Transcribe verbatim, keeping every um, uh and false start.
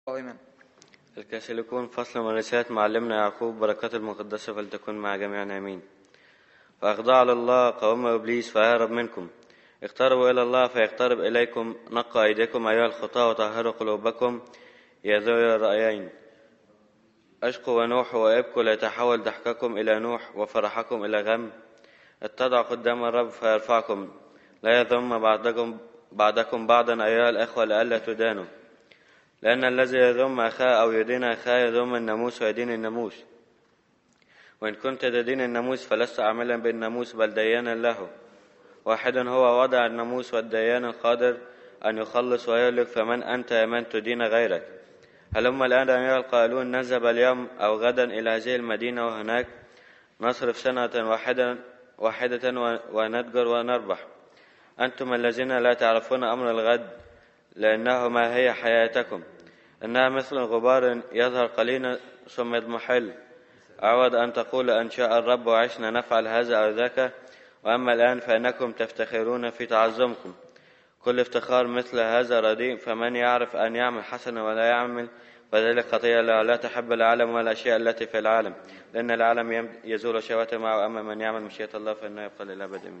قائما. الكاثوليكون فصل من رسالة معلمنا يعقوب، بركات المقدسة فلتكن مع جميعنا آمين. فأخضع لله قوم إبليس فيهرب منكم، اقتربوا إلى الله فيقترب إليكم. نقى أيديكم أيها الخطاة وطهروا قلوبكم يا ذوي الرأيين. أشقوا ونوحوا وابكوا ليتحول ضحككم إلى نوح وفرحكم إلى غم. اتضعوا قدام الرب فيرفعكم، لا يذم بعضكم بعضكم بعضا أيها الأخوة لئلا تدانوا، لأن الذي يذم أخاه أو يدين أخاه يذم الناموس ويدين الناموس. وإن كنت تدين الناموس فلست عاملا بالناموس بل ديانا له. واحد هو وضع الناموس والديان القادر أن يخلص ويهلك، فمن أنت يا من تدين غيرك؟ هلم الآن أيها القائلون نذهب اليوم أو غدا إلى هذه المدينة وهناك نصرف سنة واحدة واحدة ونتجر ونربح. أنتم الذين لا تعرفون أمر الغد، لأنه ما هي حياتكم؟ إنها مثل غبار يظهر قليلا ثم يضمحل. عوض أن تقول أن شاء الرب وعشنا نفعل هذا أو ذاك. وأما الآن فإنكم تفتخرون في تعظمكم. كل افتخار مثل هذا رديء، فمن يعرف أن يعمل حسنا ولا يعمل فذلك خطيئة. لا تحب العالم والأشياء التي في العالم، لأن العالم يزول شهوته معه. أما من يعمل مشيئة الله فإنه يبقى للأبد.